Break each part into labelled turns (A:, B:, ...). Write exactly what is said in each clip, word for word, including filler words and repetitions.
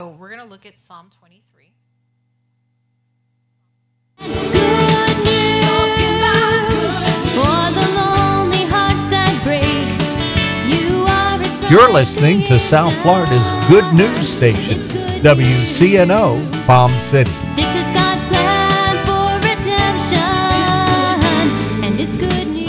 A: So we're going to look at Psalm twenty-three.
B: You're listening to South Florida's Good News Station, W C N O, Palm City.
C: This is God's plan for redemption, and it's good news.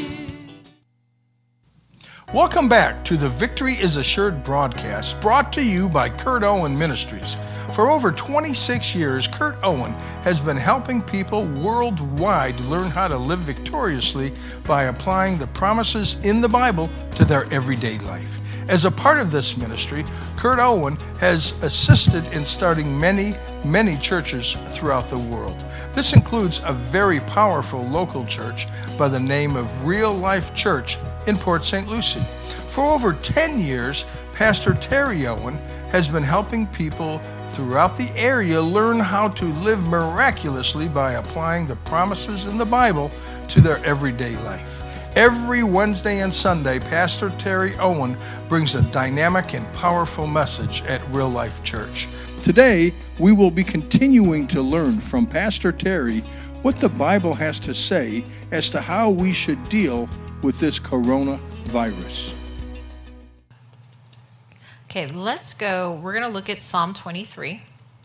D: Welcome back to the Victory is Assured broadcast, brought to you by Kurt Owen Ministries. For over twenty-six years, Kurt Owen has been helping people worldwide learn how to live victoriously by applying the promises in the Bible to their everyday life. As a part of this ministry, Kurt Owen has assisted in starting many, many churches throughout the world. This includes a very powerful local church by the name of Real Life Church in Port Saint Lucie. For over ten years, Pastor Terry Owen has been helping people throughout the area learn how to live miraculously by applying the promises in the Bible to their everyday life. Every Wednesday and Sunday, Pastor Terry Owen brings a dynamic and powerful message at Real Life Church. Today, we will be continuing to learn from Pastor Terry what the Bible has to say as to how we should deal with this coronavirus.
A: Okay, let's go. We're going to look at Psalm twenty-three.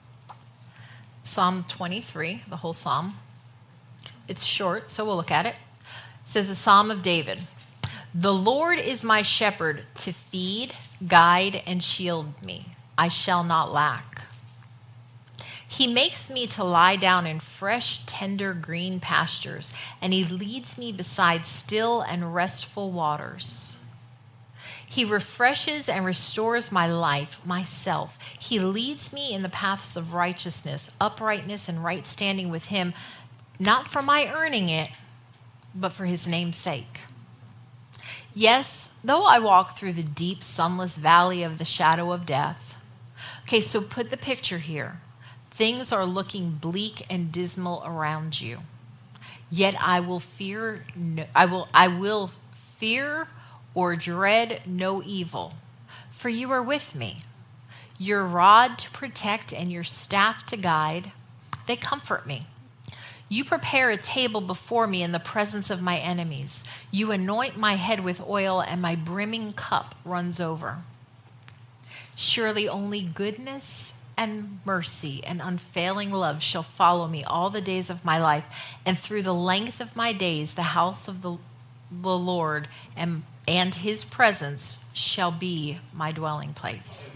A: Psalm twenty-three, the whole psalm. It's short, so we'll look at it. It says the Psalm of David. The Lord is my shepherd to feed, guide, and shield me. I shall not lack. He makes me to lie down in fresh, tender, green pastures, and he leads me beside still and restful waters. He refreshes and restores my life, myself. He leads me in the paths of righteousness, uprightness, and right standing with him, not for my earning it, but for his name's sake. Yes, though I walk through the deep, sunless valley of the shadow of death. Okay, so put the picture here. Things are looking bleak and dismal around you. Yet I will fear no, I will I will fear or dread no evil, for you are with me. Your rod to protect and your staff to guide, they comfort me. You prepare a table before me in the presence of my enemies. You anoint my head with oil, and my brimming cup runs over. Surely only goodness and mercy and unfailing love shall follow me all the days of my life, and through the length of my days the house of the, the Lord and, and his presence shall be my dwelling place.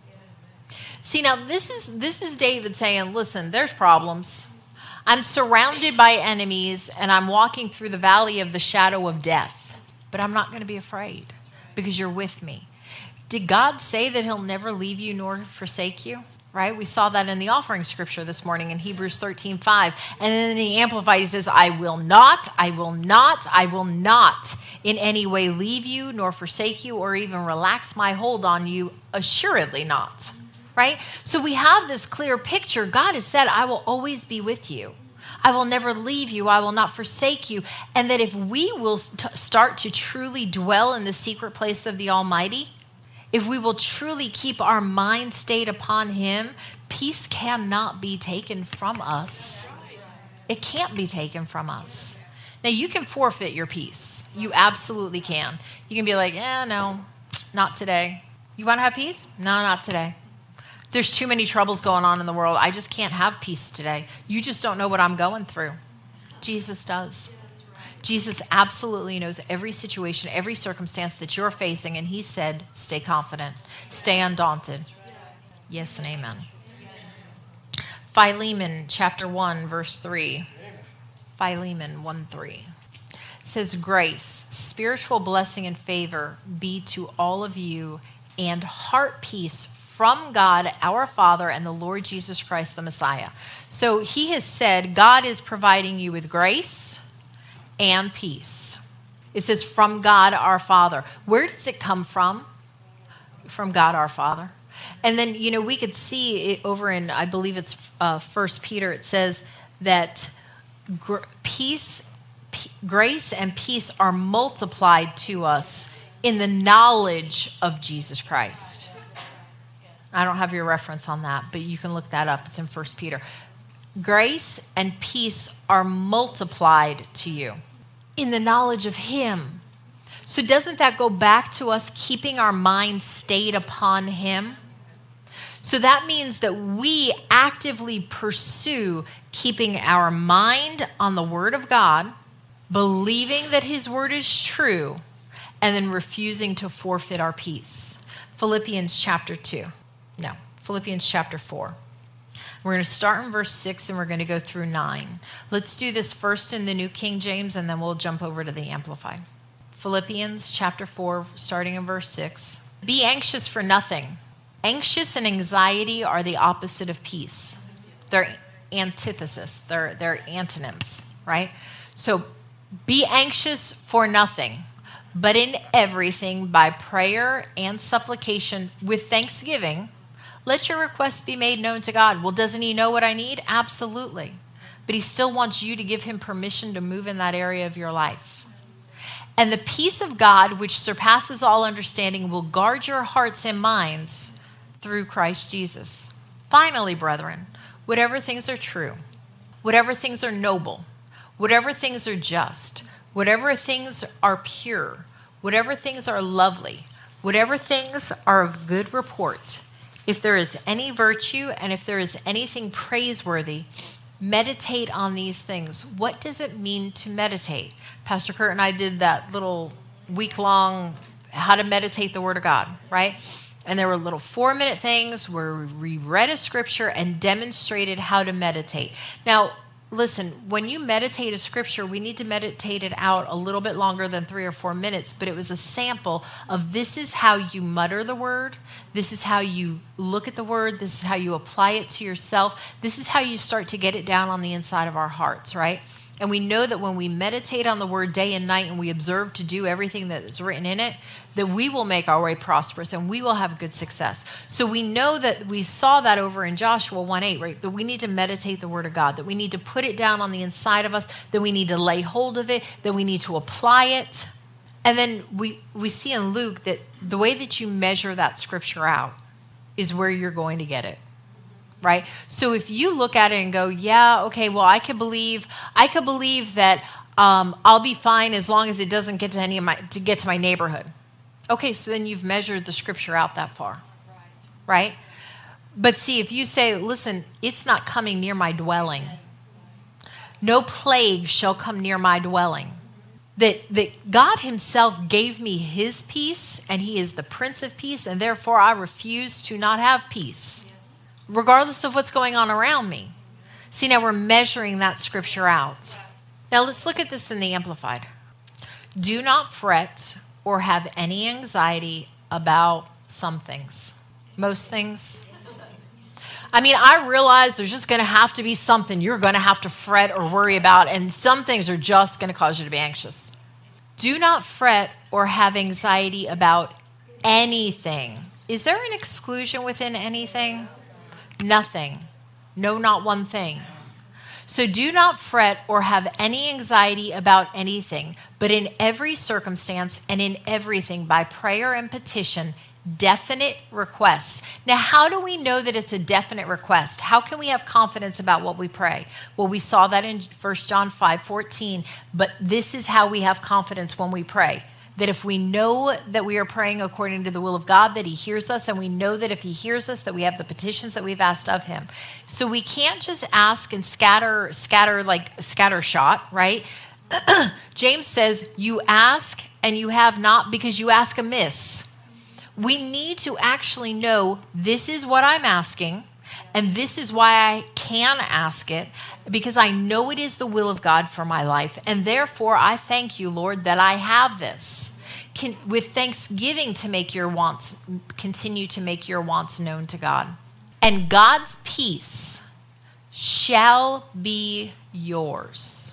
A: See, now this is this is David saying, listen, there's problems. I'm surrounded by enemies, and I'm walking through the valley of the shadow of death, but I'm not going to be afraid because you're with me. Did God say that he'll never leave you nor forsake you? Right? We saw that in the offering scripture this morning in Hebrews thirteen five. And then he amplified, he says, I will not, I will not, I will not in any way leave you nor forsake you or even relax my hold on you, assuredly not. Right? So we have this clear picture. God has said, I will always be with you. I will never leave you. I will not forsake you. And that if we will st- start to truly dwell in the secret place of the Almighty, if we will truly keep our mind stayed upon him, peace cannot be taken from us. It can't be taken from us. Now, you can forfeit your peace. You absolutely can. You can be like, eh, no, not today. You want to have peace? No, not today. There's too many troubles going on in the world. I just can't have peace today. You just don't know what I'm going through. Jesus does. Jesus absolutely knows every situation, every circumstance that you're facing, and he said, stay confident, stay undaunted. Yes and amen. Philemon chapter one, verse three. Philemon one three. Says, grace, spiritual blessing and favor be to all of you, and heart peace from God, our Father, and the Lord Jesus Christ, the Messiah. So he has said God is providing you with grace and peace. It says from God, our Father. Where does it come from? From God, our Father. And then, you know, we could see it over in, I believe it's uh, First Peter, it says that gr- peace, p- grace and peace are multiplied to us in the knowledge of Jesus Christ. I don't have your reference on that, but you can look that up. It's in First Peter. Grace and peace are multiplied to you in the knowledge of him. So doesn't that go back to us keeping our mind stayed upon him? So that means that we actively pursue keeping our mind on the word of God, believing that his word is true, and then refusing to forfeit our peace. Philippians chapter two. No, Philippians chapter four. We're going to start in verse six and we're going to go through nine. Let's do this first in the New King James and then we'll jump over to the Amplified. Philippians chapter four, starting in verse six. Be anxious for nothing. Anxious and anxiety are the opposite of peace. They're antithesis. They're, they're antonyms, right? So be anxious for nothing, but in everything by prayer and supplication with thanksgiving, let your requests be made known to God. Well, doesn't he know what I need? Absolutely. But he still wants you to give him permission to move in that area of your life. And the peace of God, which surpasses all understanding, will guard your hearts and minds through Christ Jesus. Finally, brethren, whatever things are true, whatever things are noble, whatever things are just, whatever things are pure, whatever things are lovely, whatever things are of good report, if there is any virtue and if there is anything praiseworthy, meditate on these things. What does it mean to meditate? Pastor Kurt and I did that little week-long how to meditate the Word of God, right? And there were little four-minute things where we read a scripture and demonstrated how to meditate. Now, listen, when you meditate a scripture, we need to meditate it out a little bit longer than three or four minutes, but it was a sample of this is how you mutter the word, this is how you look at the word, this is how you apply it to yourself, this is how you start to get it down on the inside of our hearts, right? And we know that when we meditate on the word day and night and we observe to do everything that is written in it, that we will make our way prosperous and we will have good success. So we know that we saw that over in Joshua one eight, right? That we need to meditate the word of God, that we need to put it down on the inside of us, that we need to lay hold of it, that we need to apply it. And then we, we see in Luke that the way that you measure that scripture out is where you're going to get it. Right? So if you look at it and go, yeah, okay, well, I could believe, I could believe that um, I'll be fine as long as it doesn't get to any of my, to get to my neighborhood. Okay, so then you've measured the scripture out that far, right? But see, if you say, listen, it's not coming near my dwelling. No plague shall come near my dwelling. That, that God himself gave me his peace, and he is the Prince of Peace, and therefore I refuse to not have peace, regardless of what's going on around me. See, now we're measuring that scripture out. Now let's look at this in the Amplified. Do not fret or have any anxiety about some things. Most things. I mean, I realize there's just going to have to be something you're going to have to fret or worry about, and some things are just going to cause you to be anxious. Do not fret or have anxiety about anything. Is there an exclusion within anything? Nothing. No, not one thing. So do not fret or have any anxiety about anything, but in every circumstance and in everything by prayer and petition, definite requests. Now, how do we know that it's a definite request? How can we have confidence about what we pray? Well, we saw that in First John five fourteen, but this is how we have confidence when we pray. That if we know that we are praying according to the will of God, that he hears us, and we know that if he hears us, that we have the petitions that we've asked of him. So we can't just ask and scatter, scatter like scatter shot, right? James says, you ask and you have not because you ask amiss. We need to actually know this is what I'm asking, and this is why I can ask it, because I know it is the will of God for my life. And therefore, I thank you, Lord, that I have this. Can, with thanksgiving to make your wants, continue to make your wants known to God. And God's peace shall be yours.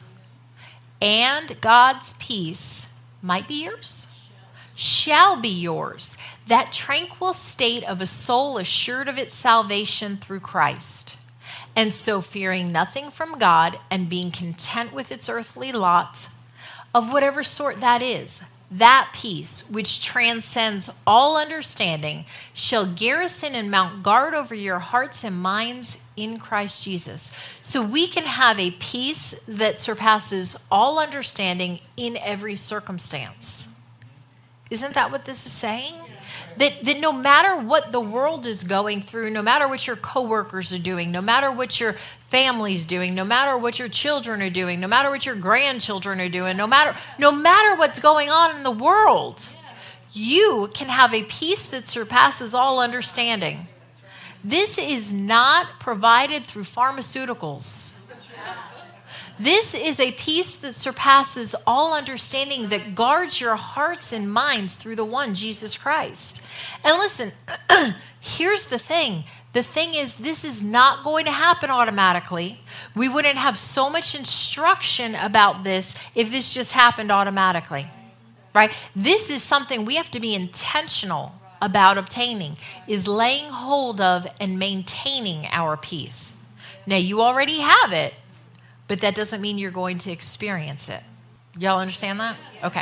A: And God's peace might be yours. Shall be yours. That tranquil state of a soul assured of its salvation through Christ. And so fearing nothing from God and being content with its earthly lot, of whatever sort that is. that peace, which transcends all understanding, shall garrison and mount guard over your hearts and minds in Christ Jesus. So we can have a peace that surpasses all understanding in every circumstance. Isn't that what this is saying? That, that no matter what the world is going through, no matter what your coworkers are doing, no matter what your family's doing, no matter what your children are doing, no matter what your grandchildren are doing, no matter, no matter what's going on in the world, you can have a peace that surpasses all understanding. This is not provided through pharmaceuticals. This is a peace that surpasses all understanding, that guards your hearts and minds through the one, Jesus Christ. And listen, here's the thing. The thing is, this is not going to happen automatically. We wouldn't have so much instruction about this if this just happened automatically, right? This is something we have to be intentional about obtaining, is laying hold of and maintaining our peace. Now, you already have it, but that doesn't mean you're going to experience it. Y'all understand that? Okay.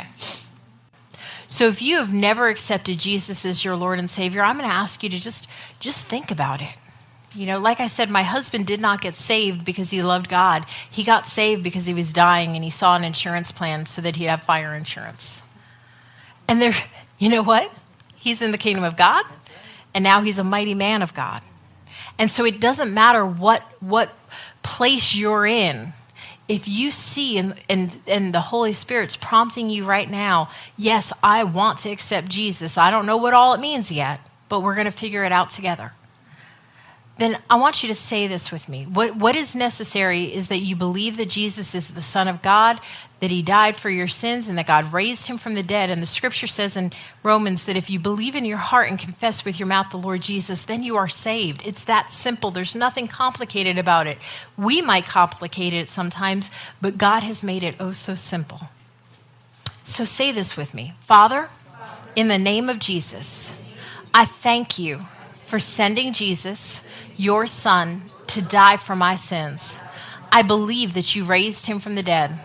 A: So if you have never accepted Jesus as your Lord and Savior, I'm going to ask you to just, just think about it. You know, like I said, my husband did not get saved because he loved God. He got saved because he was dying and he saw an insurance plan so that he'd have fire insurance. And there, you know what? He's in the kingdom of God, and now he's a mighty man of God. And so it doesn't matter what what place you're in. If you see and, and, and the Holy Spirit's prompting you right now, yes, I want to accept Jesus. I don't know what all it means yet, but we're going to figure it out together. Then I want you to say this with me. What, what is necessary is that you believe that Jesus is the Son of God, that he died for your sins, and that God raised him from the dead. And the scripture says in Romans that if you believe in your heart and confess with your mouth the Lord Jesus, then you are saved. It's that simple. There's nothing complicated about it. We might complicate it sometimes, but God has made it oh so simple. So say this with me. Father, in the name of Jesus, I thank you for sending Jesus, your Son, to die for my sins. I believe that you raised him from the dead.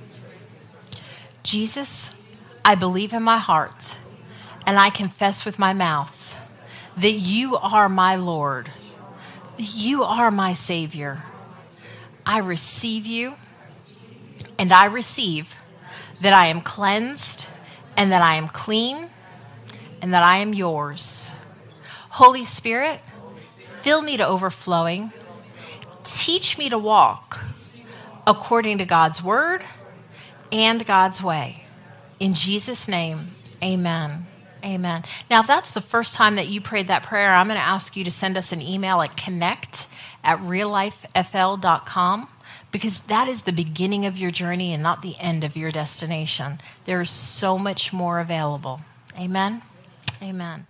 A: Jesus, I believe in my heart, and I confess with my mouth that you are my Lord, that you are my Savior. I receive you, and I receive that I am cleansed, and that I am clean, and that I am yours. Holy Spirit, fill me to overflowing. Teach me to walk according to God's word and God's way. In Jesus' name, amen. Amen. Now, if that's the first time that you prayed that prayer, I'm going to ask you to send us an email at connect at real life f l dot com, because that is the beginning of your journey and not the end of your destination. There is so much more available. Amen. Amen.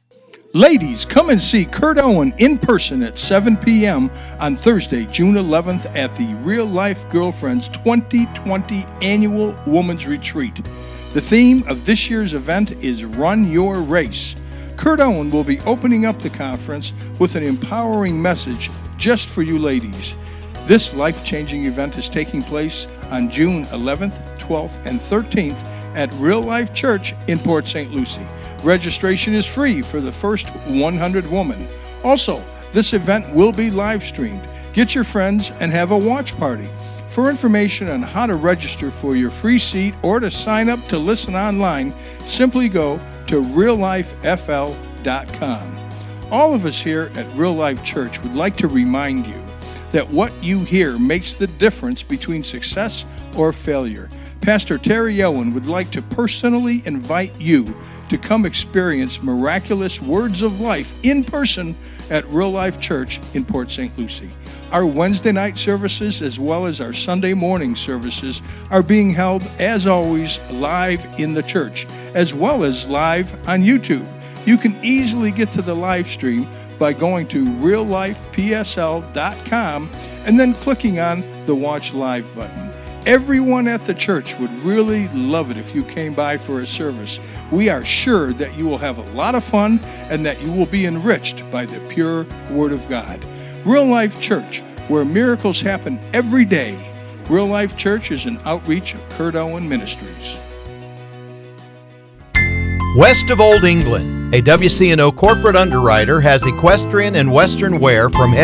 D: Ladies, come and see Kurt Owen in person at seven p.m. on Thursday, June eleventh at the Real Life Girlfriends twenty twenty Annual Women's Retreat. The theme of this year's event is Run Your Race. Kurt Owen will be opening up the conference with an empowering message just for you ladies. This life-changing event is taking place on June eleventh, twelfth, and thirteenth at Real Life Church in Port Saint Lucie. Registration is free for the first one hundred women. Also, this event will be live streamed. Get your friends and have a watch party. For information on how to register for your free seat or to sign up to listen online, simply go to real life f l dot com. All of us here at Real Life Church would like to remind you that what you hear makes the difference between success or failure. Pastor Terry Owen would like to personally invite you to come experience miraculous words of life in person at Real Life Church in Port Saint Lucie. Our Wednesday night services as well as our Sunday morning services are being held, as always, live in the church, as well as live on YouTube. You can easily get to the live stream by going to real life p s l dot com and then clicking on the Watch Live button. Everyone at the church would really love it if you came by for a service. We are sure that you will have a lot of fun and that you will be enriched by the pure Word of God. Real Life Church, where miracles happen every day. Real Life Church is an outreach of Kurt Owen Ministries.
B: West of Old England, a W C N O corporate underwriter has equestrian and western wear from